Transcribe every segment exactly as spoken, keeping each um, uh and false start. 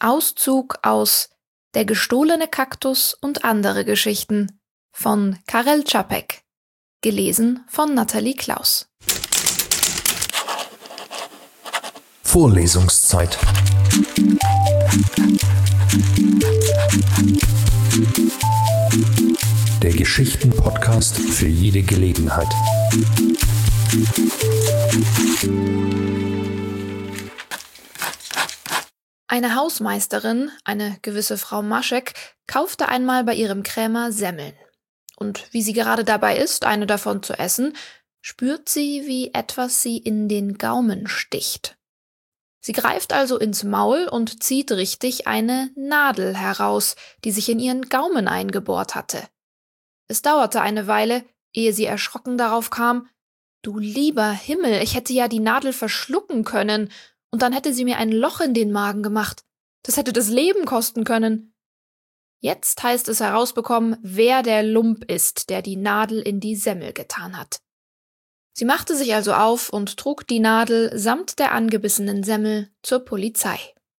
Auszug aus Der gestohlene Kaktus und andere Geschichten von Karel Čapek, gelesen von Nathalie Klaus. Vorlesungszeit. Der Geschichten-Podcast für jede Gelegenheit. Eine Hausmeisterin, eine gewisse Frau Maschek, kaufte einmal bei ihrem Krämer Semmeln. Und wie sie gerade dabei ist, eine davon zu essen, spürt sie, wie etwas sie in den Gaumen sticht. Sie greift also ins Maul und zieht richtig eine Nadel heraus, die sich in ihren Gaumen eingebohrt hatte. Es dauerte eine Weile, ehe sie erschrocken darauf kam: »Du lieber Himmel, ich hätte ja die Nadel verschlucken können, und dann hätte sie mir ein Loch in den Magen gemacht. Das hätte das Leben kosten können.« Jetzt heißt es herausbekommen, wer der Lump ist, der die Nadel in die Semmel getan hat. Sie machte sich also auf und trug die Nadel samt der angebissenen Semmel zur Polizei.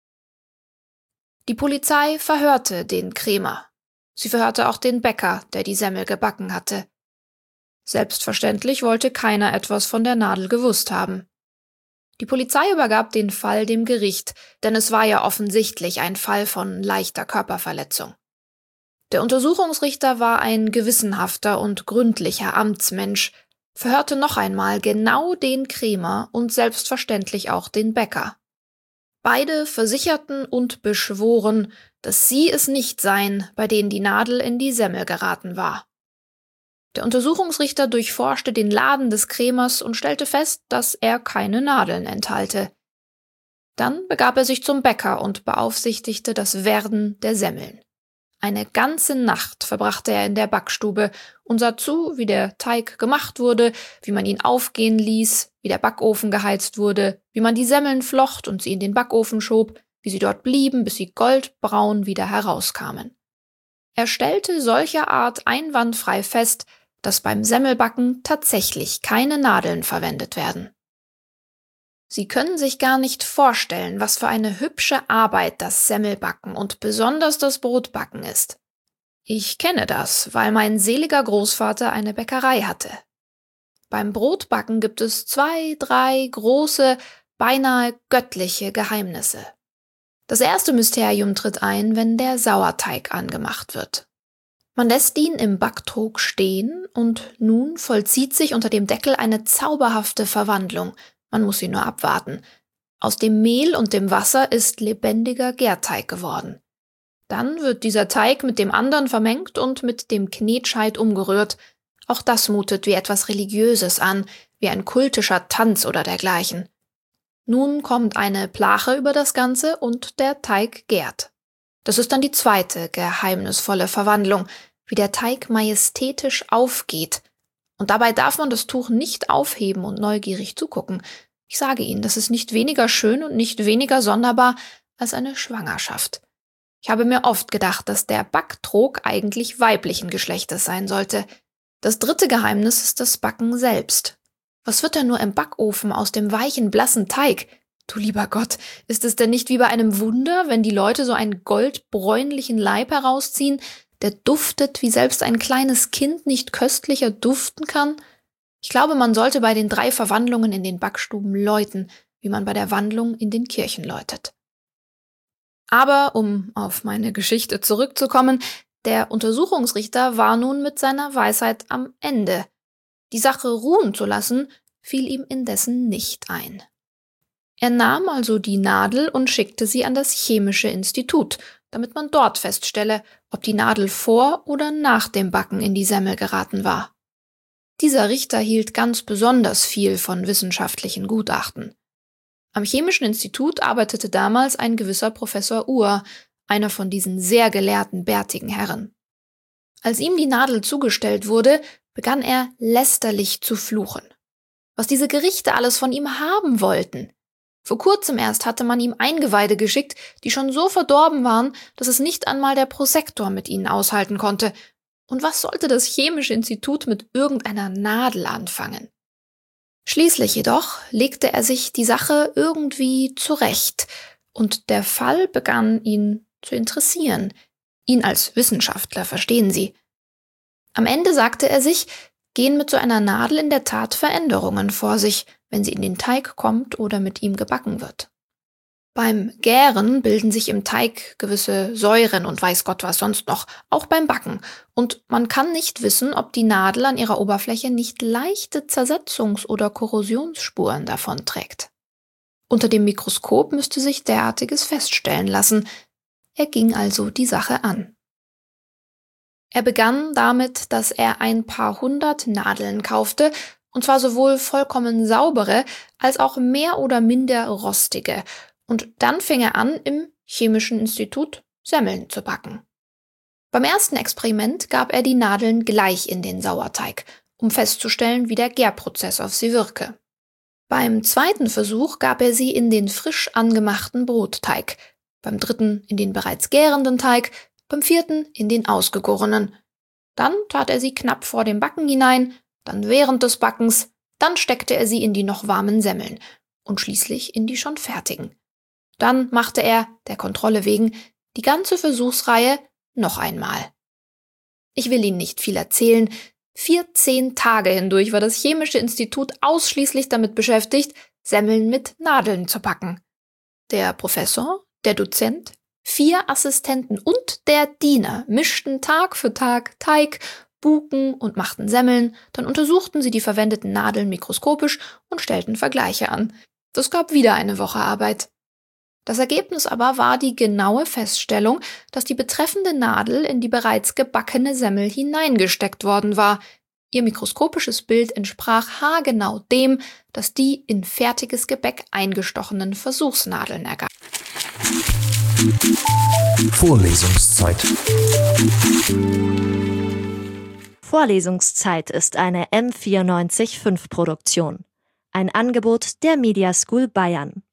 Die Polizei verhörte den Krämer. Sie verhörte auch den Bäcker, der die Semmel gebacken hatte. Selbstverständlich wollte keiner etwas von der Nadel gewusst haben. Die Polizei übergab den Fall dem Gericht, denn es war ja offensichtlich ein Fall von leichter Körperverletzung. Der Untersuchungsrichter war ein gewissenhafter und gründlicher Amtsmensch, verhörte noch einmal genau den Krämer und selbstverständlich auch den Bäcker. Beide versicherten und beschworen, dass sie es nicht seien, bei denen die Nadel in die Semmel geraten war. Der Untersuchungsrichter durchforschte den Laden des Krämers und stellte fest, dass er keine Nadeln enthalte. Dann begab er sich zum Bäcker und beaufsichtigte das Werden der Semmeln. Eine ganze Nacht verbrachte er in der Backstube und sah zu, wie der Teig gemacht wurde, wie man ihn aufgehen ließ, wie der Backofen geheizt wurde, wie man die Semmeln flocht und sie in den Backofen schob, wie sie dort blieben, bis sie goldbraun wieder herauskamen. Er stellte solcherart einwandfrei fest, dass beim Semmelbacken tatsächlich keine Nadeln verwendet werden. Sie können sich gar nicht vorstellen, was für eine hübsche Arbeit das Semmelbacken und besonders das Brotbacken ist. Ich kenne das, weil mein seliger Großvater eine Bäckerei hatte. Beim Brotbacken gibt es zwei, drei große, beinahe göttliche Geheimnisse. Das erste Mysterium tritt ein, wenn der Sauerteig angemacht wird. Man lässt ihn im Backtrog stehen und nun vollzieht sich unter dem Deckel eine zauberhafte Verwandlung. Man muss sie nur abwarten. Aus dem Mehl und dem Wasser ist lebendiger Gärteig geworden. Dann wird dieser Teig mit dem anderen vermengt und mit dem Knetscheit umgerührt. Auch das mutet wie etwas Religiöses an, wie ein kultischer Tanz oder dergleichen. Nun kommt eine Plache über das Ganze und der Teig gärt. Das ist dann die zweite geheimnisvolle Verwandlung, wie der Teig majestätisch aufgeht. Und dabei darf man das Tuch nicht aufheben und neugierig zugucken. Ich sage Ihnen, das ist nicht weniger schön und nicht weniger sonderbar als eine Schwangerschaft. Ich habe mir oft gedacht, dass der Backtrog eigentlich weiblichen Geschlechtes sein sollte. Das dritte Geheimnis ist das Backen selbst. Was wird denn nur im Backofen aus dem weichen, blassen Teig? Du lieber Gott, ist es denn nicht wie bei einem Wunder, wenn die Leute so einen goldbräunlichen Leib herausziehen, der duftet, wie selbst ein kleines Kind nicht köstlicher duften kann? Ich glaube, man sollte bei den drei Verwandlungen in den Backstuben läuten, wie man bei der Wandlung in den Kirchen läutet. Aber, um auf meine Geschichte zurückzukommen, der Untersuchungsrichter war nun mit seiner Weisheit am Ende. Die Sache ruhen zu lassen, fiel ihm indessen nicht ein. Er nahm also die Nadel und schickte sie an das Chemische Institut, damit man dort feststelle, ob die Nadel vor oder nach dem Backen in die Semmel geraten war. Dieser Richter hielt ganz besonders viel von wissenschaftlichen Gutachten. Am Chemischen Institut arbeitete damals ein gewisser Professor Uhr, einer von diesen sehr gelehrten, bärtigen Herren. Als ihm die Nadel zugestellt wurde, begann er lästerlich zu fluchen. Was diese Gerichte alles von ihm haben wollten. Vor kurzem erst hatte man ihm Eingeweide geschickt, die schon so verdorben waren, dass es nicht einmal der Prosektor mit ihnen aushalten konnte. Und was sollte das Chemische Institut mit irgendeiner Nadel anfangen? Schließlich jedoch legte er sich die Sache irgendwie zurecht Und der Fall begann ihn zu interessieren. Ihn als Wissenschaftler, verstehen Sie. Am Ende sagte er sich, gehen mit so einer Nadel in der Tat Veränderungen vor sich, wenn sie in den Teig kommt oder mit ihm gebacken wird. Beim Gären bilden sich im Teig gewisse Säuren und weiß Gott was sonst noch, auch beim Backen. Und man kann nicht wissen, ob die Nadel an ihrer Oberfläche nicht leichte Zersetzungs- oder Korrosionsspuren davonträgt. Unter dem Mikroskop müsste sich derartiges feststellen lassen. Er ging also die Sache an. Er begann damit, dass er ein paar hundert Nadeln kaufte, und zwar sowohl vollkommen saubere als auch mehr oder minder rostige. Und dann fing er an, im Chemischen Institut Semmeln zu backen. Beim ersten Experiment gab er die Nadeln gleich in den Sauerteig, um festzustellen, wie der Gärprozess auf sie wirke. Beim zweiten Versuch gab er sie in den frisch angemachten Brotteig, beim dritten in den bereits gärenden Teig, beim vierten in den ausgegorenen. Dann tat er sie knapp vor dem Backen hinein, dann während des Backens, dann steckte er sie in die noch warmen Semmeln und schließlich in die schon fertigen. Dann machte er, der Kontrolle wegen, die ganze Versuchsreihe noch einmal. Ich will Ihnen nicht viel erzählen. vierzehn Tage hindurch war das Chemische Institut ausschließlich damit beschäftigt, Semmeln mit Nadeln zu backen. Der Professor, der Dozent, vier Assistenten und der Diener mischten Tag für Tag Teig, Buken und machten Semmeln, dann untersuchten sie die verwendeten Nadeln mikroskopisch und stellten Vergleiche an. Das gab wieder eine Woche Arbeit. Das Ergebnis aber war die genaue Feststellung, dass die betreffende Nadel in die bereits gebackene Semmel hineingesteckt worden war. Ihr mikroskopisches Bild entsprach haargenau dem, das die in fertiges Gebäck eingestochenen Versuchsnadeln ergab. Vorlesungszeit. Vorlesungszeit ist eine M vierundneunzig Punkt fünf Produktion. Ein Angebot der Media School Bayern.